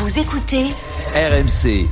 Vous écoutez RMC.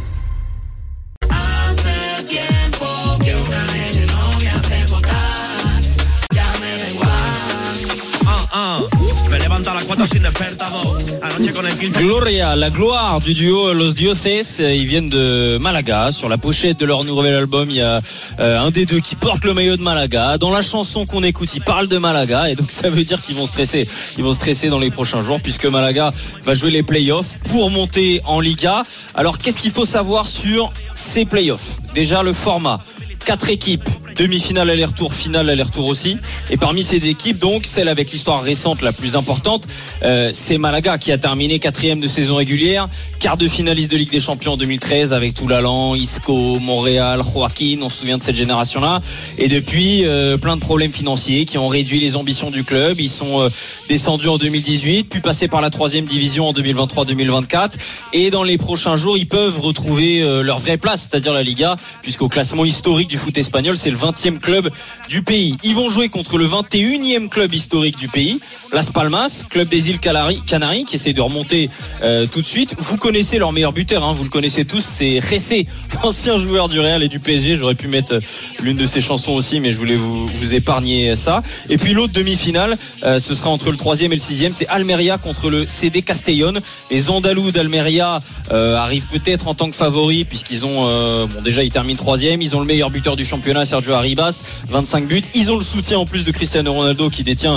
Gloria, la gloire du duo Los Dioses, ils viennent de Malaga. Sur la pochette de leur nouvel album, il y a un des deux qui porte le maillot de Malaga. Dans la chanson qu'on écoute, ils parlent de Malaga, et donc ça veut dire qu'ils vont stresser. Ils vont stresser dans les prochains jours, puisque Malaga va jouer les playoffs pour monter en Liga. Alors qu'est-ce qu'il faut savoir sur ces playoffs? Déjà le format, 4 équipes, demi-finale aller-retour, finale aller-retour aussi. Et parmi ces équipes, donc, celle avec l'histoire récente la plus importante, c'est Malaga qui a terminé 4e de saison régulière, quart de finaliste de Ligue des Champions en 2013 avec Toulalan, Isco, Montréal, Joaquin, on se souvient de cette génération-là. Et depuis, plein de problèmes financiers qui ont réduit les ambitions du club. Ils sont descendus en 2018, puis passés par la 3e division en 2023-2024. Et dans les prochains jours, ils peuvent retrouver leur vraie place, c'est-à-dire la Liga, puisqu'au classement historique du foot espagnol, c'est le 20e club du pays. Ils vont jouer contre le 21e club historique du pays, Las Palmas, club des îles Canaries, qui essaie de remonter tout de suite. Vous connaissez leur meilleur buteur, hein, vous le connaissez tous, c'est Jessé, ancien joueur du Real et du PSG. J'aurais pu mettre l'une de ses chansons aussi, mais je voulais vous épargner ça. Et puis l'autre demi-finale, ce sera entre le 3e et le 6e, c'est Almeria contre le CD Castellón. Les Andalous d'Almeria arrivent peut-être en tant que favoris, puisqu'ils ont déjà ils terminent 3e, ils ont le meilleur buteur du championnat, Sergio Arribas, 25 buts. Ils ont le soutien en plus de Cristiano Ronaldo qui détient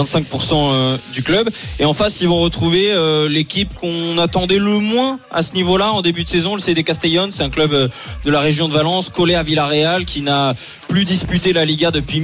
25% du club. Et en face, ils vont retrouver l'équipe qu'on attendait le moins à ce niveau-là en début de saison, le CD Castellón. C'est un club de la région de Valence, collé à Villarreal, qui n'a plus disputé la Liga depuis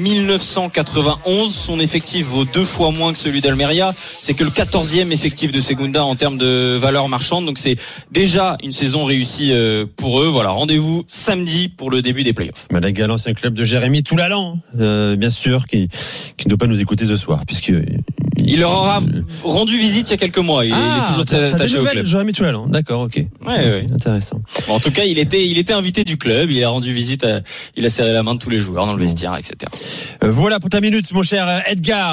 1991. Son effectif vaut 2 fois moins que celui d'Almeria. C'est que le 14e effectif de Segunda en termes de valeur marchande. Donc c'est déjà une saison réussie pour eux. Voilà, rendez-vous samedi pour le début des playoffs. Malaga, l'ancien club de Jérémy Toulalan, bien sûr, qui ne doit pas nous écouter ce soir, puisque il leur aura rendu visite il y a quelques mois. Il est toujours attaché au club. Jérémy Toulalan, d'accord, ok. Ouais. Intéressant. Bon, en tout cas, il était invité du club. Il a rendu visite. Il a serré la main de tous les joueurs dans le vestiaire, etc. Voilà pour ta minute, mon cher Edgar.